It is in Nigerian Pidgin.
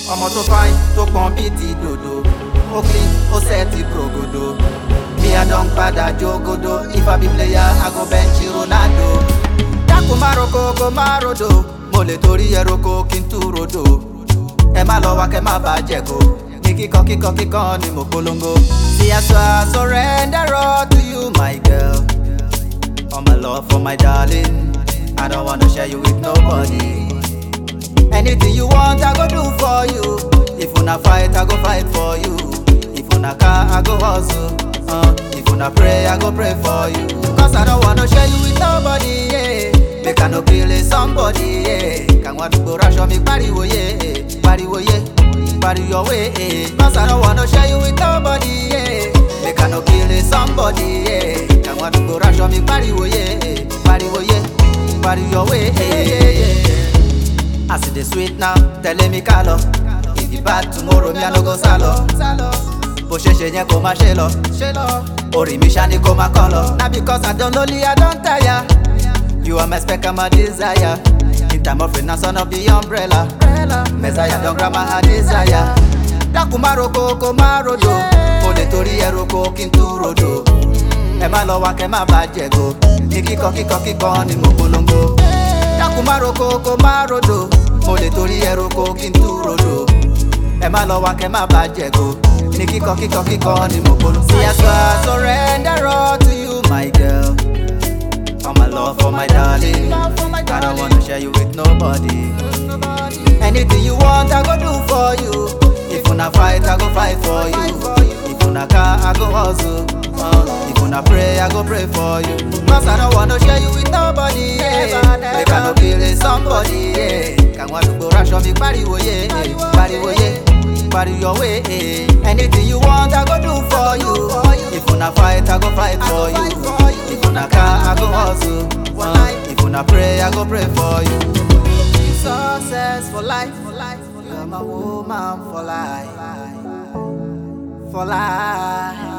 Ọmọ tó fine, tó pọn bí ti dòdò. Ó clean, ó set ti progodo. Me I don padà jogodo. If I be player, I go bench Ronaldo. Dákun má roko kó má rodo. Mo lè torí ẹroko kí n tú rodo. Ẹ má lọ wá kẹ́ má bàjẹ́ go. Ní kíkan ni mo polongo. See I swear I surrender all to you my girl. All my love for my darling. I don't wanna share you with nobody. Anything you want, I go do for you. If una fight, I go fight for you. If una car, I go hustle. If una pray, I go pray for you. Cause I don't wanna share you with nobody, yeah. Make I no kill somebody, yeah. Can want to go rush on me, pariwo, yeah. Pariwo, yeah. Pariwo your way, yeah. Cause I don't wanna share you with nobody, yeah. Make I no kill somebody, yeah. Can want to go rush on me, pariwo, yeah. Pariwo, yeah. Pariwo your way, yeah. I see the sweet now, telling me call up. If you bad tomorrow, me I no go salo. Bó ṣe ṣe yẹn kó má ṣe lọ. Orí mi ṣá ni kó má kọ́ lọ. Na because I don lonely, I don tire. You are my spec and my desire. In time of rain, na son of the umbrella. Messiah don grant my heart desire. Dákun má roko kó má rodo. Mo lè torí ẹroko kí n tú rodo. Ẹ má lọ wá kẹ́ má bàjẹ́ go. Ní kíkan ni mo polongo. Dákun má roko kó má rodo. Mo lè torí ẹroko kí n tú rodo. Ẹ má lọ wá kẹ́ má bàjẹ́ go. Ní kíkan ni mo polongo. See I swear I surrender all to you my girl. All my love for my darling. I don't wanna share you with nobody. Anything you want, I go do for you. If una fight, I go fight for you. If una car, I go hustle. If una pray, I go pray for you. Cause I don't wanna share you with nobody, yeah. Make I no kill somebody, yeah. Can want to go rush on me, pariwo, yeah. Pariwo, yeah. Pariwo your way, yeah. Anything you want, I go do for you. If una fight, I go fight for you. If una car, I go hustle. If una pray, I go pray for you. Success for life. You're my woman for life. For life.